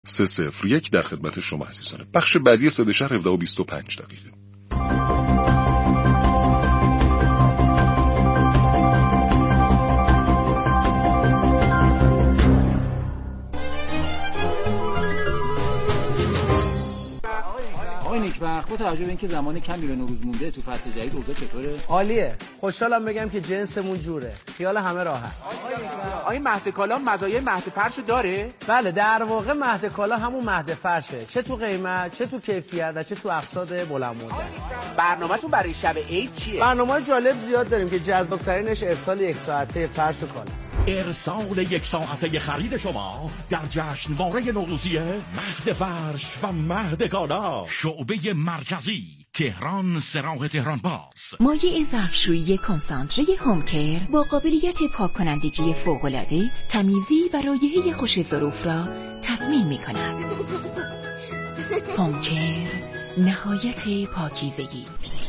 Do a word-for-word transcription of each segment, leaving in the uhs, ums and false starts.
سه صفر یک در خدمت شما عزیزانه. بخش بعدی صدای شهر هفده و بیست و پنج دقیقه. با توجه به اینکه زمان کمی به نوروز مونده تو فصل جدید اوضاع چطوره؟ عالیه. خوشحالم بگم که جنسمون جوره. خیال همه راحت. آیا مهد کالا مزایای مهد فرشو داره؟ بله، در واقع مهد کالا همون مهد فرشه، چه تو قیمت، چه تو کیفیت و چه تو اقساط بلند مدت. برنامه‌تون برای شب عید چیه؟ برنامه‌های جالب زیاد داریم که جذاب‌ترینش ارسال یک ساعته فرش و کالا. ارسال یک ساعته خرید شما در جشنواره نوروزی مهد فرش و مهد کالا، شعبه مرکزی تهران، سراح تهران باز. مایع ظرفشویی کنسانتره هومکر با قابلیت پاک کنندگی فوق‌العاده، تمیزی و رایحه خوش ظروف را تضمین می‌کند. هومکر، نهایت پاکیزگی.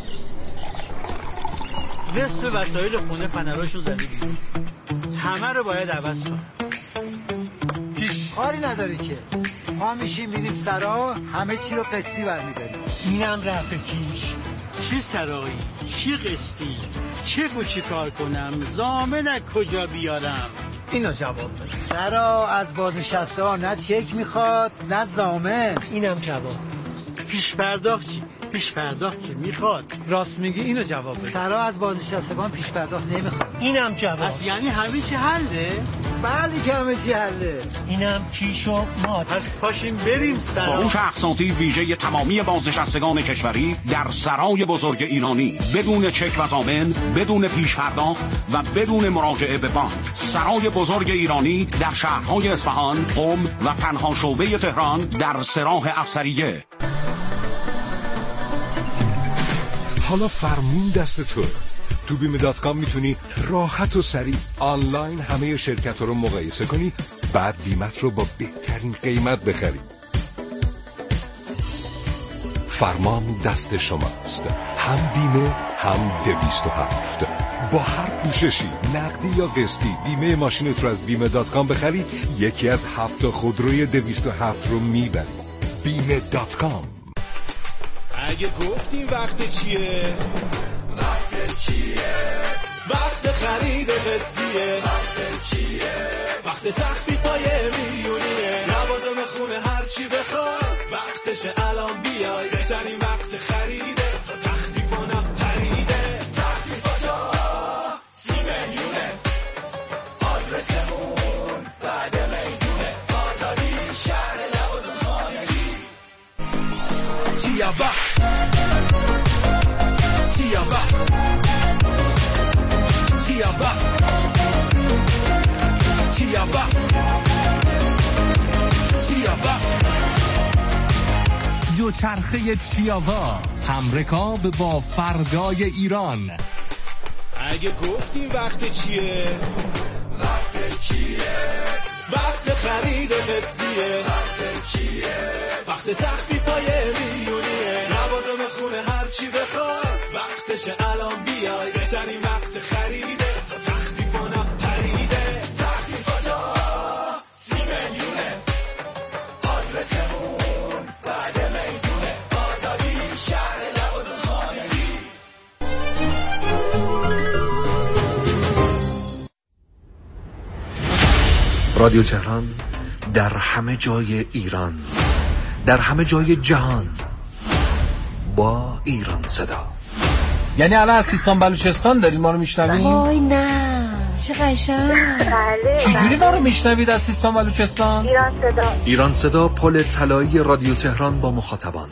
نصف وسایل خونه فنراشو زدی بیرون، همه رو باید عوض کنم. پیش کاری نداری که ما میشیم میریم سرا، همه چی رو قسطی برمیداریم. اینم رفع کیش. چه سرایی، چه قسطی، چه گوچی کار کنم، ضامن از کجا بیارم؟ اینو جواب بده. سرا از بازنشسته ها نه چک میخواد نه ضامن. اینم جواب. پیش پرداخت چی؟ پیش پرداخت که میخواد. راست میگی، اینو جواب بده. سرا از بازنشستگان پیش پرداخت نمیخواد. اینم جواب. پس یعنی همه چی حله؟ بله که همه چی حله. اینم کیش و مات. پس پاشیم بریم سرا. فروش اقساطی ویژه تمامی بازنشستگان کشوری در سرای بزرگ ایرانی، بدون چک و ضامن، بدون پیش پرداخت و بدون مراجعه به بانک. سرای بزرگ ایرانی در شهرهای اصفهان، قم و تنها شعبه تهران در سراح افسریه. حالا فرمون دست تو. تو بیمه دات کام میتونی راحت و سریع آنلاین همه شرکت رو مقایسه کنی، بعد بیمت رو با بهترین قیمت بخری. فرمان دست شماست، هم بیمه هم دویست و هفت. با هر پوششی، نقدی یا قسطی، بیمه ماشینت رو از بیمه دات کام بخری، یکی از هفت خودروی دویست و هفت رو میبری. بیمه دات کام. اگه گفتیم وقت چیه؟ وقت چیه؟ وقت خرید قسطیه. وقت چیه؟ وقت تخفیفای میلیونیه. لوازم خونه هر چی بخوای، وقتشه الان بیای. بهترین وقت خریده تا تخفیفانا پریده. تخفیفاتا سی میلیونه. آدرسمون بعد میدونه. آزادی شهر لوازم خانگی. چیا وقت چیا وقت چیا وقت چیا وقت چیا وقت دوچرخه چیاوا، همرکاب با فردای ایران. اگه گفتیم وقت چیه؟ وقت چیه؟ وقت خرید قسطیه. وقت چیه؟ وقت تخفیفای میلیونیه. لوازم خونه هر چی بخوای، وقتشه الان بیای. بهترین وقت خریده تا تخفیفانا پریده. تخفیفاتا سی میلیونه. آدرسمون بعد میدونه. آزادی شهر لوازم خانگی. رادیو تهران در همه جای ایران، در همه جای جهان، با ایران صدا. یعنی الان از سیستان بلوچستان دارید ما رو میشنوید؟ وای نه، چه قشنگ. بله. چجوری ما رو میشنوید از سیستان بلوچستان؟ ایران صدا. ایران صدا، پل طلایی رادیو تهران با مخاطبان.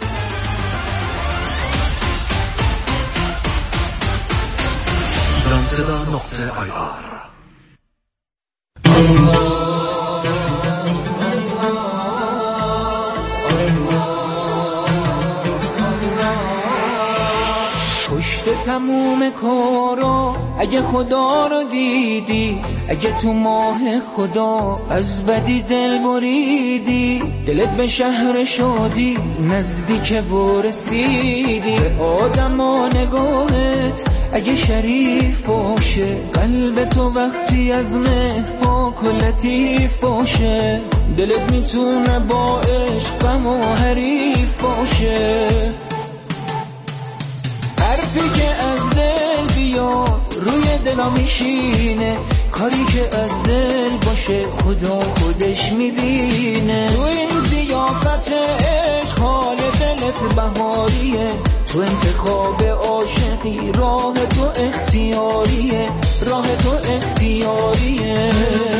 ایران صدا نقطه آی آر. پشت تموم کارا اگه خدا رو دیدی، اگه تو ماه خدا از بدی دل بریدی، دلت به شهر شادی نزدیک و رسیدی. آدم و نگاهت اگه شریف باشه، قلب تو وقتی از مهر پاک و لطیف باشه، دلت میتونه با غم و حریف باشه. حرفی که از دل بیاد روی دلا میشینه، کاری که از دل باشه خدا خودش میبینه. تو این ضیافت عشق حال دلت بهاریه، تو انتخاب عاشقی راه تو اختیاریه، راه تو اختیاریه.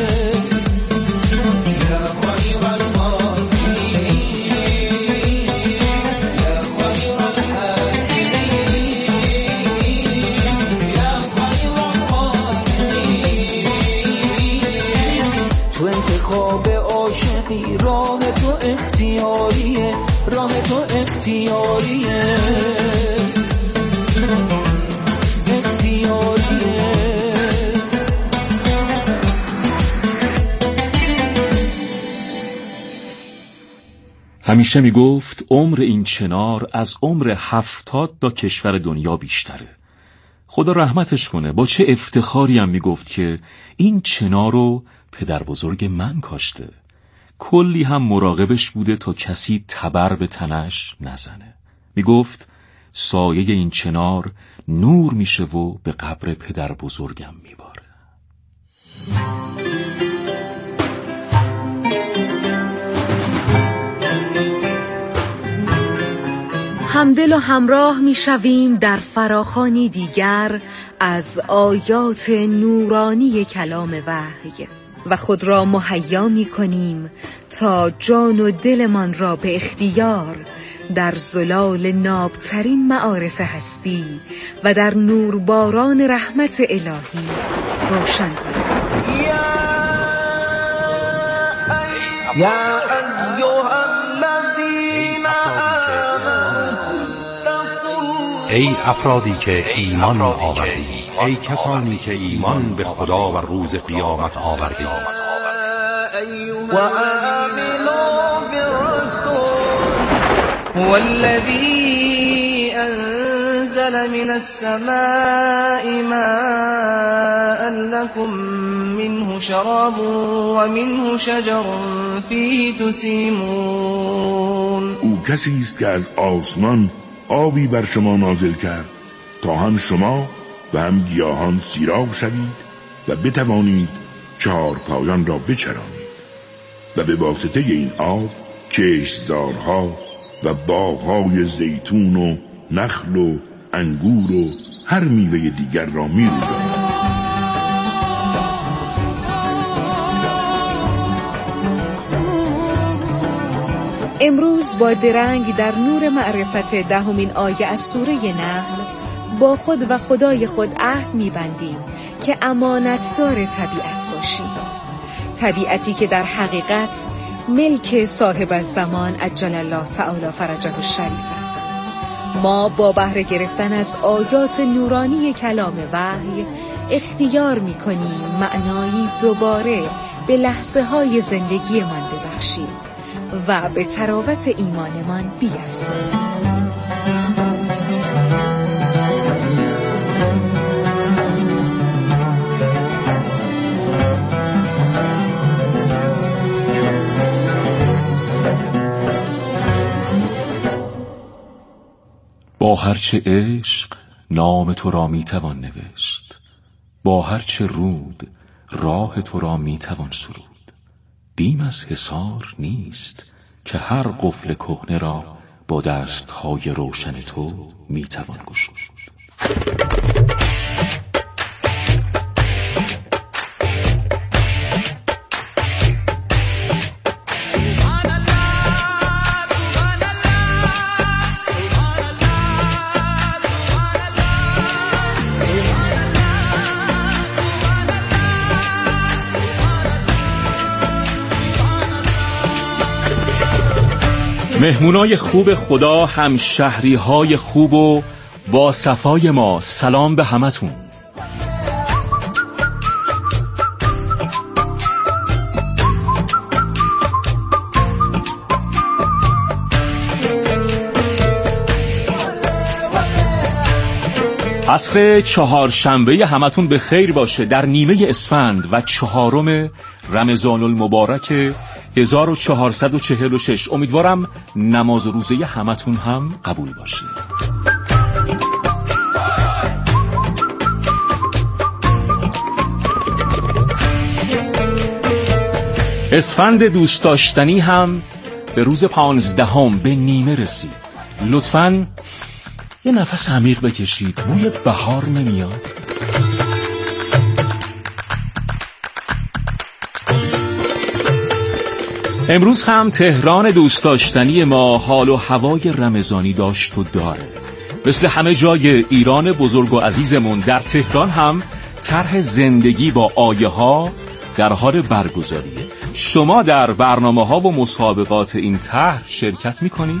راه تو اختیاریه، راه تو اختیاریه، اختیاریه. همیشه می گفت عمر این چنار از عمر هفتاد تا کشور دنیا بیشتره. خدا رحمتش کنه، با چه افتخاری هم می گفت که این چنار رو پدر بزرگ من کاشته. کلی هم مراقبش بوده تا کسی تبر به تنش نزنه. می گفت سایه این چنار نور میشه و به قبر پدر بزرگم میباره. همدل و همراه میشویم در فراخوانی دیگر از آیات نورانی کلام وحی و خود را مهیا می کنیم تا جان و دلمان را به اختیار در زلال نابترین معارف هستی و در نورباران رحمت الهی روشن کنیم. یا ایها الذین ای افرادی که ایمان آوردید، ای کسانی که ایمان به خدا و روز قیامت آوردید، و آمنوا بالرسول هو الذی انزل من السماء ماء لكم منه شراب و منه شجر فیه تسیمون. او کسی است که از آسمان آبی بر شما نازل کرد تا هم شما و هم گیاهان سیراب شوید و بتوانید چهار پایان را بچرانید و به واسطه این آب کشتزارها و باغهای زیتون و نخل و انگور و هر میوه دیگر را می‌رویاند. امروز با درنگ در نور معرفت دهمین آیه از سوره نحل با خود و خدای خود عهد می‌بندیم که امانتدار طبیعت باشیم، طبیعتی که در حقیقت ملک صاحب الزمان عجل الله تعالی فرجه الشریف است. ما با بهره گرفتن از آیات نورانی کلام وحی اختیار می‌کنیم معنایی دوباره به لحظه های زندگی من ببخشیم و به تراوت ایمانمان بیفزاییم. با هرچه عشق نام تو را میتوان نوشت، با هرچه رود راه تو را میتوان سرود. بیم از حصار نیست که هر قفل کهنه را با دستهای روشن تو میتوان گشود. مهمونای خوب خدا، هم شهری های خوب و با صفای ما، سلام به همتون. عصر چهارشنبه همتون به خیر باشه در نیمه اسفند و چهارم رمضان المبارک هزار و چهارصد و چهل و شش. امیدوارم نماز روزه همتون هم قبول باشه. اسفند دوست داشتنی هم به روز پانزدهم به نیمه رسید. لطفاً یه نفس عمیق بکشید. بوی بهار نمیاد؟ امروز هم تهران دوست داشتنی ما حال و هوای رمضانی داشت و داره. مثل همه جای ایران بزرگ و عزیزمون، در تهران هم طرح زندگی با آیه ها در حال برگزاریه. شما در برنامه ها و مسابقات این طرح شرکت میکنید؟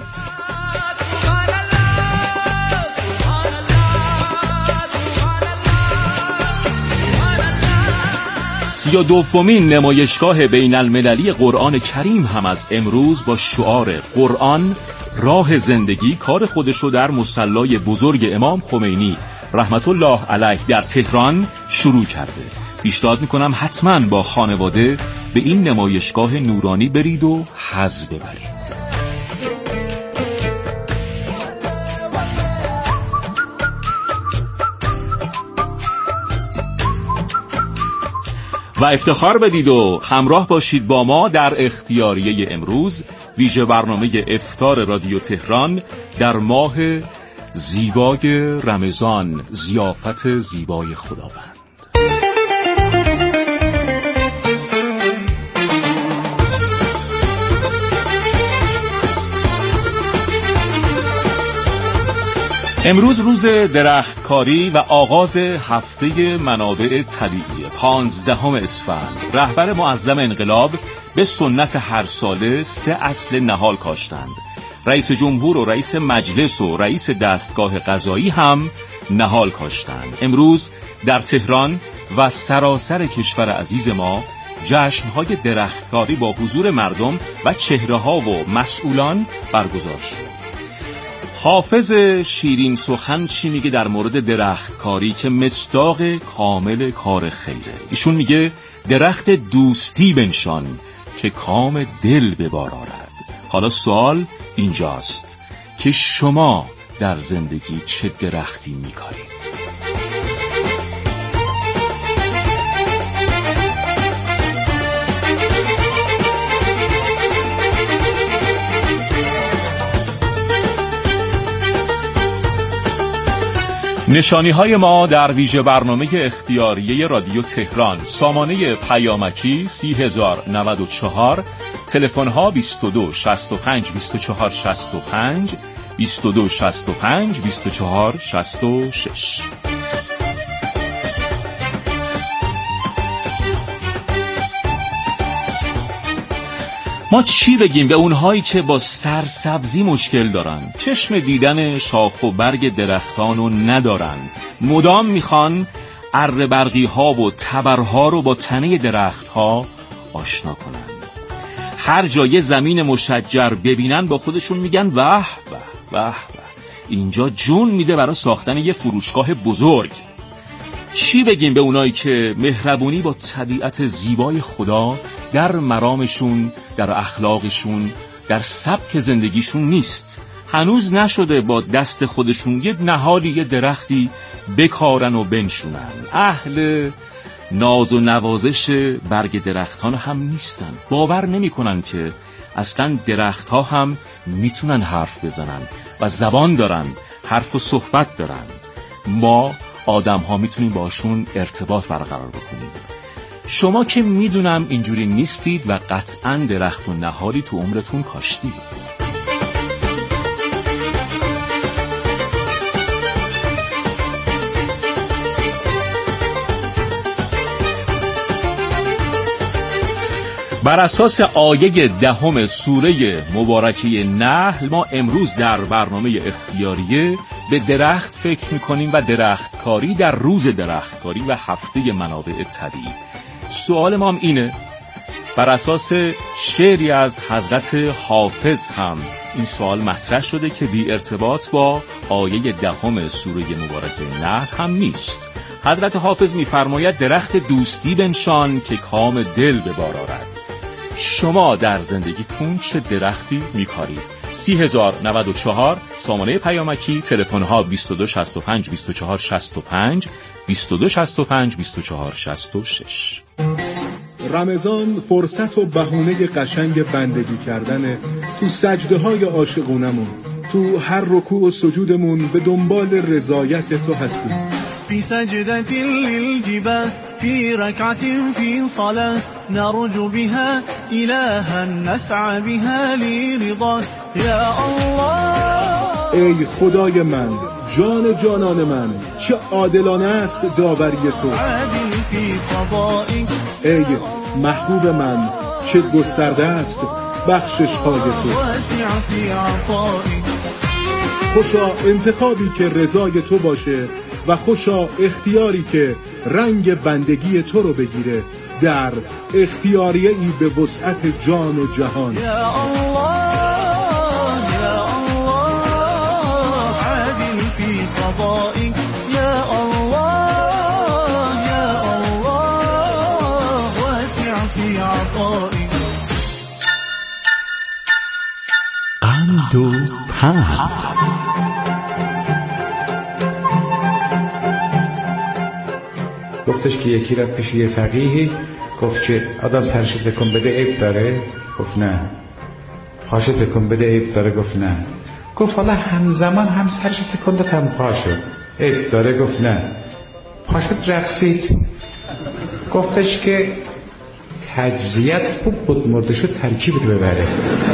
سی و دومین نمایشگاه بین المللی قرآن کریم هم از امروز با شعار قرآن راه زندگی کار خودشو در مصلی بزرگ امام خمینی رحمت الله علیه در تهران شروع کرده. پیشنهاد میکنم حتما با خانواده به این نمایشگاه نورانی برید و حظ ببرید. و افتخار بدید و همراه باشید با ما در اختیاریه امروز، ویژه برنامه افطار رادیو تهران در ماه زیبای رمضان، ضیافت زیبای خداوند. امروز روز درختکاری و آغاز هفته منابع طبیعی پانزدهم اسفند. رهبر معظم انقلاب به سنت هر ساله سه اصل نهال کاشتند. رئیس جمهور و رئیس مجلس و رئیس دستگاه قضایی هم نهال کاشتند. امروز در تهران و سراسر کشور عزیز ما جشن‌های درختکاری با حضور مردم و چهره‌ها و مسئولان برگزار شد. حافظ شیرین سخن چی میگه در مورد درختکاری که مصداق کامل کار خیره؟ ایشون میگه درخت دوستی بنشان که کام دل به بار آرد. حالا سوال اینجاست که شما در زندگی چه درختی میکارید؟ نشانی های ما در ویژه برنامه اختیاریه رادیو تهران، سامانه پیامکی سی هزار و نود و چهار، تلفن ها بیست و دو شصت و پنج بیست و چهار شصت و پنج، بیست و دو شصت و پنج بیست و چهار شصت و شش. ما چی بگیم به اونهایی که با سرسبزی مشکل دارن، چشم دیدن شاخ و برگ درختانو ندارن، مدام میخوان اره برقی ها و تبرها رو با تنه درخت ها آشنا کنن. هر جای زمین مشجر ببینن با خودشون میگن وح وح وح وح، اینجا جون میده برای ساختن یه فروشگاه بزرگ. چی بگیم به اونایی که مهربونی با طبیعت زیبای خدا در مرامشون، در اخلاقشون، در سبک زندگیشون نیست؟ هنوز نشده با دست خودشون یه نهالی، یه درختی بکارن و بنشونن. اهل ناز و نوازش برگ درختان هم نیستن. باور نمی کنن که اصلا درختها هم میتونن حرف بزنن و زبان دارن، حرف و صحبت دارن. ما آدم ها میتونیم باشون ارتباط برقرار بکنیم. شما که میدونم اینجوری نیستید و قطعاً درخت و نهالی تو عمرتون کاشتید. بر اساس آیه دهم سوره مبارکه نحل ما امروز در برنامه اختیاریه به درخت فکر میکنیم و درختکاری در روز درختکاری و هفته منابع طبیعی. سوال ما هم اینه، بر اساس شعری از حضرت حافظ هم این سوال مطرح شده که بی ارتباط با آیه دهم سوره مبارکه نحل هم نیست. حضرت حافظ میفرماید درخت دوستی بنشان که کام دل به بار آرد. شما در زندگیتون چه درختی میکارید؟ سی هزار و نود و چهار سامانه پیامکی، تلفن ها بیست و دو شصت و پنج بیست و چهار شصت و پنج، بیست و دو شصت و پنج بیست و چهار شصت و شش. رمضان فرصت و بهونه قشنگ بندگی کردن تو سجده های عاشقونمون، تو هر رکوع و سجودمون به دنبال رضایت تو هستیم. في سجدة للجباه في ركعة في صلاة نرجو بها إلها نسعى بها لرضاه يا الله. ای خدای من، جان جانان من، چه عادلانه است داوری تو. عادل في قضائك. ای محبوب من، چه گسترده است بخشش های تو. واسع في عطائك. خوشا انتخابی که رضای تو باشه و خوشا اختیاری که رنگ بندگی تو رو بگیره در اختیاریه ای به وسعت جان و جهان. یا الله یا الله عادل فی قضائک یا الله یا الله واسع فی عطائک. قند و پند. گفتش که یکی رفت پیش یه فقیهی، گفت که آدم سرش تکون بده عیب داره؟ گفت نه. پاش تکون بده عیب داره؟ گفت نه. گفت حالا همزمان هم سرش تکون داد هم پاشو، عیب داره؟ گفت نه. پاشو رقصید. گفتش که تجزیت خوب بود، مردشو ترکیبت ببره.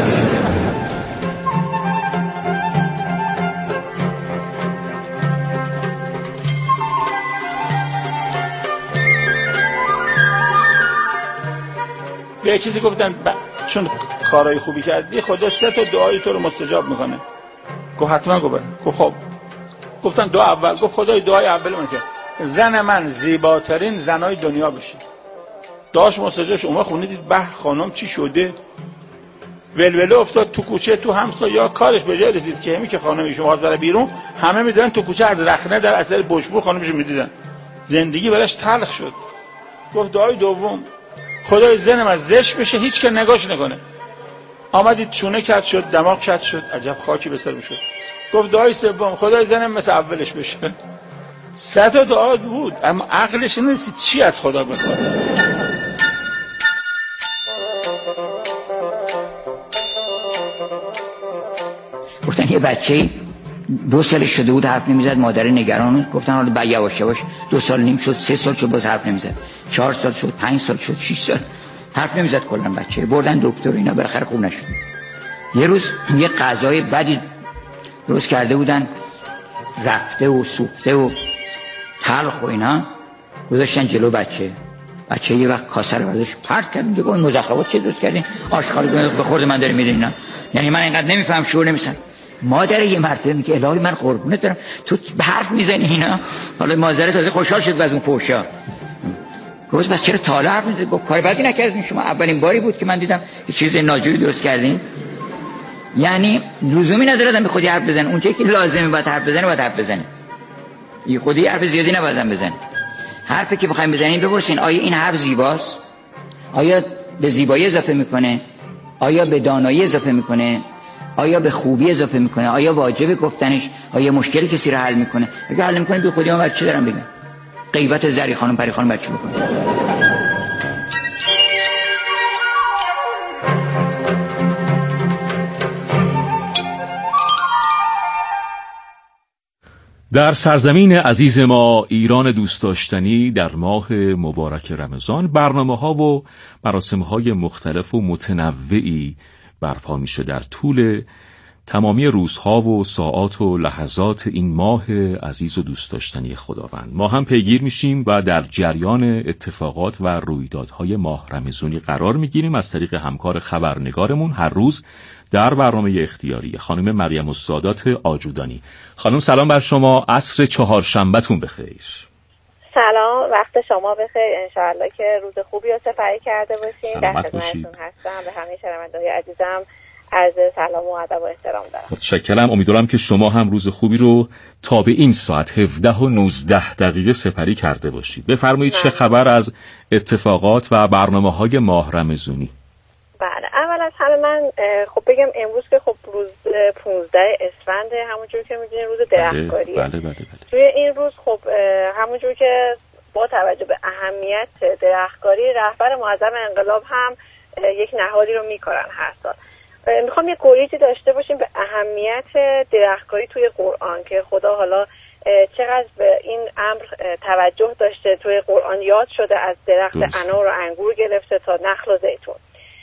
به چیزی گفتن ب... چون کارهای خوبی کردی خدا سه تا دعای تو رو مستجاب میکنه. گفت حتما. گفت گفت خب. گفتن دعا اول. گفت خدای دعای اول من که زن من زیباترین زنای دنیا بشه. دعاش مستجاب شد. اومد خونه دید به خانم چی شده، ولوله افتاد تو کوچه، تو همسایه‌ها کارش به جای رسید که همین که خانم شما بره بیرون همه میدونن تو کوچه از رخنه در اثر بشبور خانمش میدیدن، زندگی براش تلخ شد. گفت دعای دوم خدای زن من زشت بشه هیچ که نگاش نکنه. آمدید چونه کج شد، دماغ کج شد، عجب خاکی به سر میشد. گفت دعای سوم خدای زنم مثل اولش بشه. سه تا دعا بود اما عقلش نیست چی از خدا بخواد. گفتن یه بچه دو سالش شده بود حرف نمیزد، مادر نگران. گفتن حالا بعد یواش یواش دو سال نیم شد، سه سال شد باز حرف نمیزد، چهار سال شد، پنج سال شد، شش سال حرف نمیزد کلا بچه. بردن دکتر اینا، بالاخره خوب نشد. یه روز یه غذای بدی درست کرده بودن، رفته و سوخته و تلخ و اینا، گذاشتن جلو بچه. بچه یه وقت کاسه رو برداشت پرت کرد. میگه این مزخرفات چه درست کردین؟ آشغال به خورد من داره میره اینا. یعنی من اینقدر نمیفهم، شعور نمیسم. مادر یه مرتبه میگه الهی من قربونت دارم تو حرف میزنی اینا. حالا مادر تازه خوشحال شد از اون فحشا. گفت بس چرا تا حالا حرف میزنی؟ گفت کار بدی نکردین شما، اولین باری بود که من دیدم یه چیز ناجوری درست کردین. یعنی لزومی نداره آدم به خودی حرف بزنه، اون چیزی که لازمه باید حرف بزنه باید حرف بزنه. این خودی حرف زیادی نباید بزنه. حرفی که بخواید بزنین بپرسین آیا این حرف زیباست؟ آیا به زیبایی اضافه میکنه؟ آیا به دانایی اضافه میکنه؟ آیا به خوبی اضافه میکنه؟ آیا واجب گفتنش؟ آیا مشکل کسی رو حل میکنه؟ اگه حل میکنه به خودی من بچه دارم بگم. غیبت زری خانم پری خانم بچه بکنه. در سرزمین عزیز ما ایران دوست داشتنی در ماه مبارک رمضان برنامه‌ها و مراسم‌های مختلف و متنوعی برپا میشه در طول تمامی روزها و ساعات و لحظات این ماه عزیز و دوست داشتنی خداوند. ما هم پیگیر میشیم و در جریان اتفاقات و رویدادهای ماه رمضانی قرار میگیریم از طریق همکار خبرنگارمون هر روز در برنامه اختیاری خانم مریم السادات آجودانی. خانم سلام بر شما، عصر چهارشنبهتون بخیر. سلام، وقت شما بخیر. انشاءالله که روز خوبی رو سپری کرده باشین. در خدمتتون هستم. به همه شنونده‌های عزیزم عرض سلام و ادب و احترام دارم. متشکرم. امیدوارم که شما هم روز خوبی رو تا به این ساعت هفده و نوزده دقیقه سپری کرده باشید. بفرمایید چه خبر از اتفاقات و برنامه‌های ماه رمضانی؟ بله، اول از همه من خب بگم امروز که خب روز پانزده اسفند، همونجور که میدونید روز درختکاریه. بله بله بله. توی این روز خب همونجور که با توجه به اهمیت درختکاری، رهبر معظم انقلاب هم یک نهادی رو میکارن هر سال. میخوام یه گریزی داشته باشیم به اهمیت درختکاری توی قرآن که خدا حالا چقدر به این امر توجه داشته. توی قرآن یاد شده از درخت انار و انگور گرفته تا نخل و زیتون.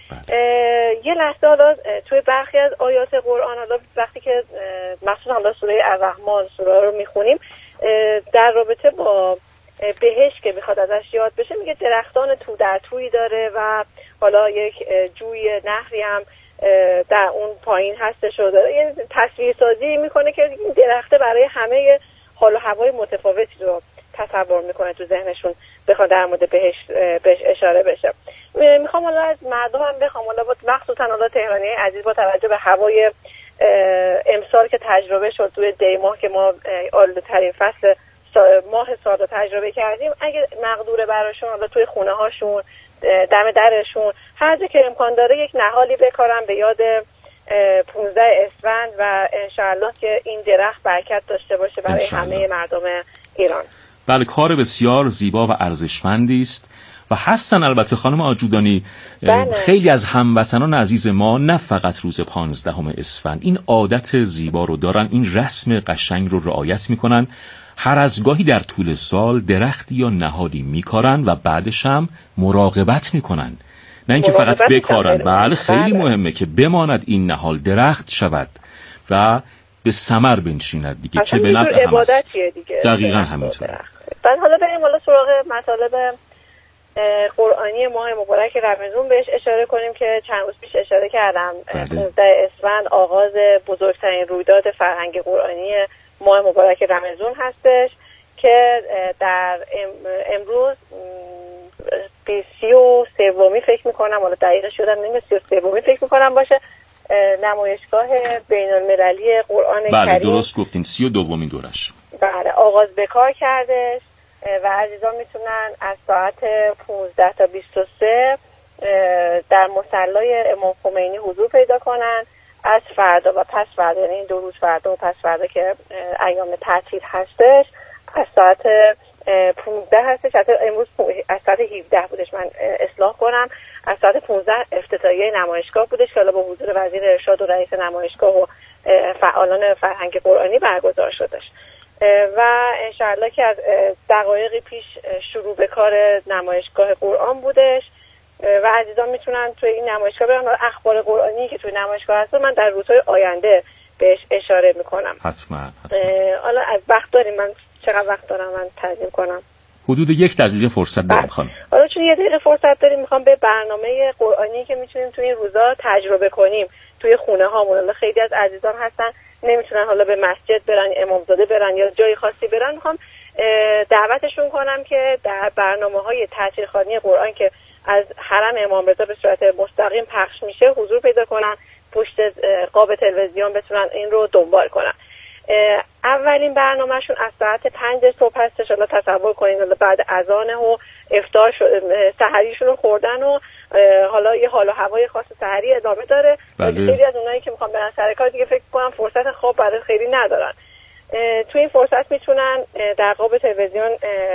یه لحظه حالا توی برخی از آیات قرآن، حالا وقتی که مخصوصا حالا سوره الرحمن سوره رو میخونیم، در رابطه با بهشت که میخواد ازش یاد بشه، میگه درختان تو در تویی داره و حالا یک جوی نهری هم در اون پایین هستش و داره. یه تصویر سازی میکنه که این درخته برای همه حال و هوای متفاوتی رو تصور میکنه تو ذهنشون بخواد در مورد بهش بهش اشاره بشه. میخوام حالا از مردم هم بخوام، حالا مخصوصا حالا تهرانی عزیز، با توجه به هوای امسال که تجربه شد توی دی ماه که ما آلوده ترین فصل ماه سال رو تجربه کردیم، اگه مقدوره براشون حالا توی خونه هاشون، دم درشون، هر جا که امکان داره یک نهالی بکارن به یاد پانزده اسفند و انشاءالله که این درخت برکت داشته باشه برای همه مردم ایران. بله، کار بسیار زیبا و ارزشمندی است و هستن البته خانم آجودانی. بله. خیلی از هموطنان عزیز ما نه فقط روز پانزدهم اسفند این عادت زیبا رو دارن، این رسم قشنگ رو رعایت میکنن. هر از گاهی در طول سال درختی یا نهادی میکارن و بعدش هم مراقبت میکنن، نه اینکه فقط بکارن. بله، خیلی بله. مهمه که بماند این نهال درخت شود و به ثمر بنشیند دیگه، که به نفع هم است. دقیقاً همینطوره. بعد حالا بریم حالا سراغ مطالب قرآنی ماه مبارک رمضان بهش اشاره کنیم که چند روز پیش اشاره کردم. پانزده اسفند آغاز بزرگترین رویداد فرهنگ قرآنی ماه مبارک رمضان هستش که در امروز سی و سومی فکر میکنم، حالا دقیقه شدم نمیدونم، سی و سومی فکر میکنم باشه، نمایشگاه بین المللی قرآن بله کریم. بله درست گفتین، سی و دومین دورش بله آغاز به کار کردش و عزیزان میتونن از ساعت پانزده تا بیست و سه در مصلی امام خمینی حضور پیدا کنن. از فردا و پس فردا، یعنی این دو روز فردا و پس فردا که ایام تعطیل هستش، از ساعت پانزده هستش. حتی امروز از ساعت هفده بودش، من اصلاح کنم، از ساعت پانزده افتتاحیه نمایشگاه بودش که حالا با حضور وزیر ارشاد و رئیس نمایشگاه و فعالان فرهنگ قرآنی برگزار شدش و انشاءالله که از دقایقی پیش شروع به کار نمایشگاه قرآن بودش و عزیزان میتونن توی این نمایشگاه برن. اخبار قرآنی که توی نمایشگاه هست من در روزهای آینده بهش اشاره میکنم. حتما. حالا از وقت داریم، من چقدر وقت دارم من تعظیم کنم؟ حدود یک دقیقه فرصت داریم خانم. حالا چون یک دقیقه فرصت داریم، میخوام به برنامه قرآنی که میتونیم توی این روزا تجربه کنیم توی خونه هامون. خیلی از عزیزان هستن نمیتونن حالا به مسجد برن، امامزاده برن یا جای خاصی برن. میخوام دعوتشون کنم که در برنامه‌های تعطیلخوانی قرآن که از حرم امام رضا به صورت مستقیم پخش میشه حضور پیدا کنن، پشت قاب تلویزیون بتونن این رو دنبال کنن. اولین برنامهشون از ساعت پنج صبح هستش. حالا تصور کنین حالا بعد اذان و افطار سحریشون رو خوردن و حالا یه حال و هوای خاص سحری ادامه داره. خیلی از اونایی که میخوان برن سر کار دیگه فکر کنم فرصت خواب برای خیلی ندارن. تو این فرصت میتونن در قاب تلویزیون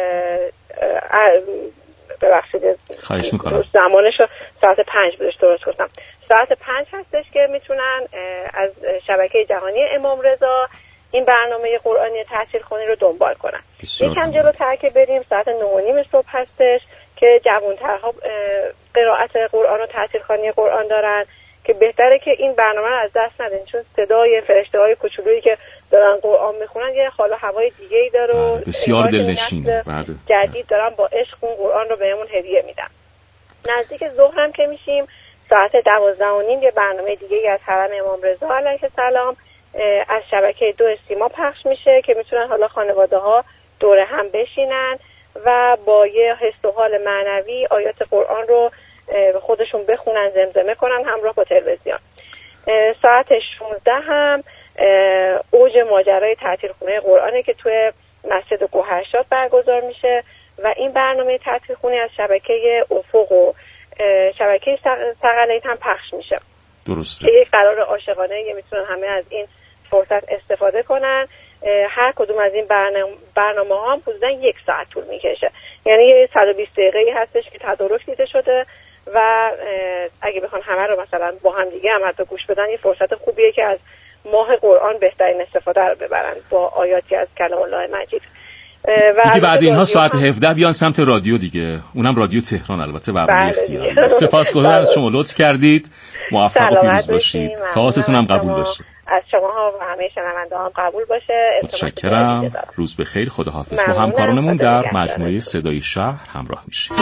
ببخشید خواهش میکنم زمانش رو ساعت پنج بودش، درست گفتم، ساعت پنج هستش که میتونن از شبکه جهانی امام رضا این برنامه قرآنی تعطیلخوانی رو دنبال کنن. یکم جلوتر که بریم ساعت نه و نیم صبح هستش که جوانترها قرائت قرآن و تعطیلخوانی قرآن دارن که بهتره که این برنامه رو از دست ندین، چون صدای فرشته‌های کوچولویی که دارن قرآن میخونن یه حال و هوای دیگه‌ای داره و بسیار دلنشینه. جدید دارن با عشق اون قرآن رو بهمون هدیه میدن. نزدیک ظهر هم که میشیم ساعت دوازده و نیم یه برنامه دیگه‌ای از حرم امام رضا علیه السلام از شبکه دو سیما پخش میشه که میتونن حالا خانواده‌ها دور هم بشینن و با یه حس و حال معنوی آیات قرآن رو خودشون بخونن، زمزمه کنن همراه با تلویزیون. ساعت شانزده هم اوج ماجرای تعطیلخونه قرآنه که توی مسجد گوهرشاد برگزار میشه و این برنامه تعطیلخونه از شبکه افق و شبکه ثقلین هم پخش میشه. درسته. یک قرار عاشقانه یه میتونن همه از این فرصت استفاده کنن. هر کدوم از این برنامه ها هم حدوداً یک ساعت طول میکشه، یعنی یه صد و بیست دقیقه‌ای هستش که تدارک دیده شده و اگه بخوان همه رو مثلا با هم دیگه هم حتی گوش بدن، این فرصت خوبیه که از ماه قرآن بهترین استفاده رو ببرن با آیاتی از کلام الله مجید. دیگه بعد اینها ساعت هفده بیان سمت رادیو دیگه، اونم رادیو تهران البته برنامه اختیار. سپاسگزارم از شما، لطف کردید. موفق و پیروز باشید. تئاترتون هم قبول باشه. از شما ها و همه شنونده هم قبول باشه. متشکرم. روز بخیر. خداحافظ. با همکارانمون در مجموعه صدای شهر همراه میشیم.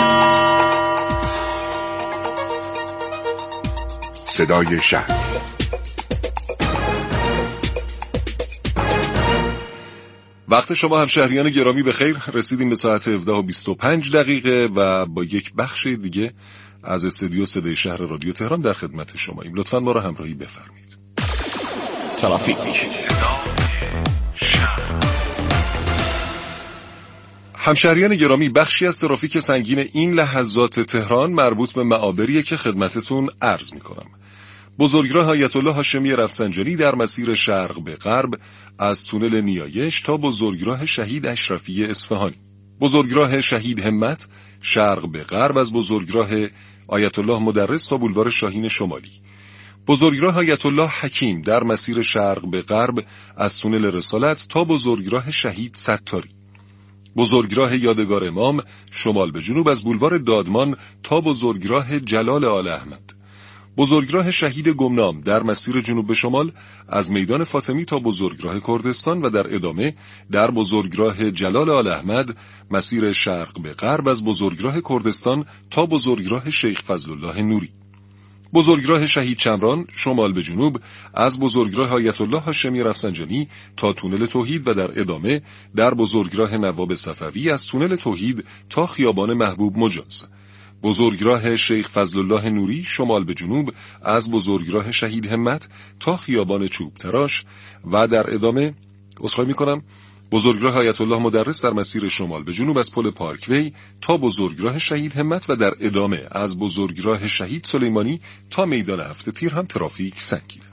صدای شهر. وقت شما همشهریان گرامی بخیر. رسیدیم به ساعت هفده و بیست و پنج دقیقه و با یک بخش دیگه از استودیو صدای شهر رادیو تهران در خدمت شماییم. لطفاً ما را همراهی بفرمایید. ترافیک. همشهریان گرامی، بخشی از ترافیک سنگین این لحظات تهران مربوط به معابریه که خدمتتون عرض میکنم. بزرگراه آیت الله هاشمی رفسنجانی در مسیر شرق به غرب از تونل نیایش تا بزرگراه شهید اشرفی اصفهانی. بزرگراه شهید همت شرق به غرب از بزرگراه آیت الله مدرس تا بولوار شاهین شمالی. بزرگراه آیت الله حکیم در مسیر شرق به غرب از تونل رسالت تا بزرگراه شهید ستاری. بزرگراه یادگار امام شمال به جنوب از بولوار دادمان تا بزرگراه جلال آل احمد. بزرگراه شهید گمنام در مسیر جنوب به شمال از میدان فاطمی تا بزرگراه کردستان و در ادامه در بزرگراه جلال آل احمد مسیر شرق به غرب از بزرگراه کردستان تا بزرگراه شیخ فضل الله نوری. بزرگراه شهید چمران شمال به جنوب از بزرگراه آیت الله هاشمی رفسنجانی تا تونل توحید و در ادامه در بزرگراه نواب صفوی از تونل توحید تا خیابان محبوب مجاز. بزرگراه شیخ فضل الله نوری شمال به جنوب از بزرگراه شهید همت تا خیابان چوب تراش و در ادامه عذرخواهی می‌کنم بزرگراه آیت الله مدرس در مسیر شمال به جنوب از پل پارکوی تا بزرگراه شهید همت و در ادامه از بزرگراه شهید سلیمانی تا میدان هفت تیر هم ترافیک سنگینه.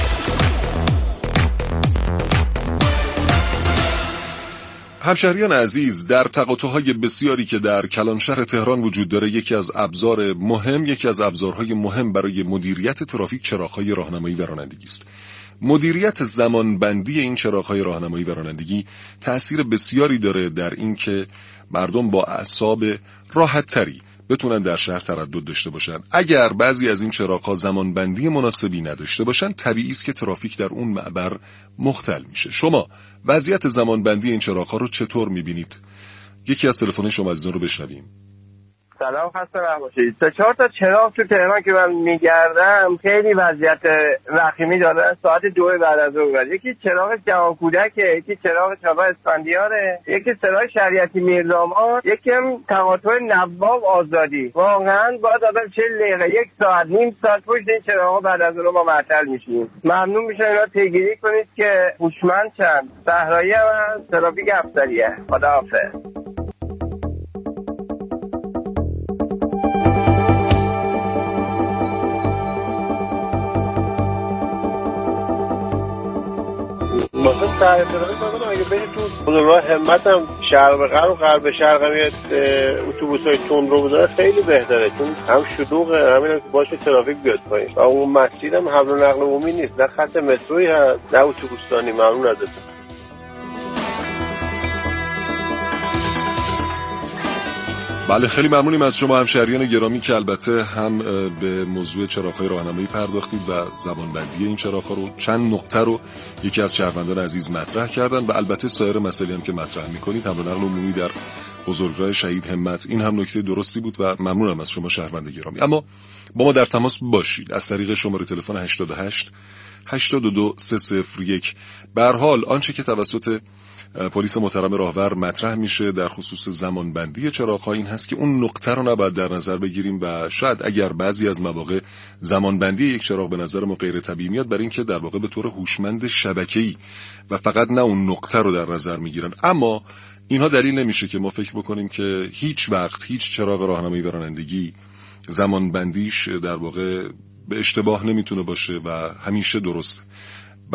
همشهریان عزیز، در تقاطع‌های بسیاری که در کلانشهر تهران وجود داره، یکی از ابزار مهم یکی از ابزارهای مهم برای مدیریت ترافیک چراغ‌های راهنمایی و رانندگی است. مدیریت زمانبندی این چراغ‌های راهنمایی و رانندگی تأثیر بسیاری داره در این که مردم با اعصاب راحت‌تری بتونن در شهر تردد داشته باشن. اگر بعضی از این چراغ‌ها زمانبندی مناسبی نداشته باشن، طبیعی است که ترافیک در اون معبر مختل میشه. شما وضعیت زمانبندی این چراغ‌ها رو چطور می‌بینید؟ یکی از تلفن‌های شما عزیزان رو بشنویم. سلام، خسته نباشید. سه چهار تا چراغ تو تهران که من میگردم خیلی وضعیت وخیمی داره. ساعت دو بعد از ظهر یکی چراغ جوان کودکه، یکی چراغ چابا اسفندیاره، یکی چراغ شریعتی میرداماد، یکی هم تقاطع نواب آزادی. واقعا باید آدم چهل دقیقه یک ساعت نیم ساعت پشت این چراغا بعد از ظهر ما معطل میشیم. ممنون میشه اینا پیگیری کنید که هوشمند شن. صحرایی هم ترافیک افسریه. خداحافظ. مثلا تعریف کنم اگه بری تو بزرگراه همت هم شرق به غرب و غرب به شرق هم یه اتوبوسای تندرو بذاره خیلی بهتره، چون هم شلوغه، همین هم که باشه ترافیک بیاد پایین. و اون مسیر هم حمل و نقل عمومی نیست، نه خط مترویی هست نه اتوبوسرانی. ممنون ازتون. بله، خیلی ممنونیم از شما همشهریان گرامی که البته هم به موضوع چراغ‌های راهنمایی پرداختید و زبانبندی این چراغ‌ها رو، چند نقطه رو یکی از شهروندان عزیز مطرح کردن و البته سایر مسائلی هم که مطرح می‌کنید، حمل و نقل عمومی در بزرگراه شهید همت، این هم نکته درستی بود و ممنونم از شما شهروند گرامی. اما با ما در تماس باشید از طریق شماره تلفن هشتاد و هشت هشتاد و دو سه صفر یک. به هر حال آنچه که توسط پلیس محترم راهور مطرح میشه در خصوص زمانبندی چراغ‌ها این هست که اون نقطه رو نباید در نظر بگیریم و شاید اگر بعضی از مواقع زمانبندی یک چراغ به نظر ما غیر طبیعی میاد، برای اینکه در واقع به طور هوشمند شبکه‌ای و فقط نه اون نقطه رو در نظر میگیرن. اما اینها دلیل نمیشه که ما فکر بکنیم که هیچ وقت هیچ چراغ راهنمایی و رانندگی زمان بندیش در واقع به اشتباه نمیتونه باشه و همیشه درسته.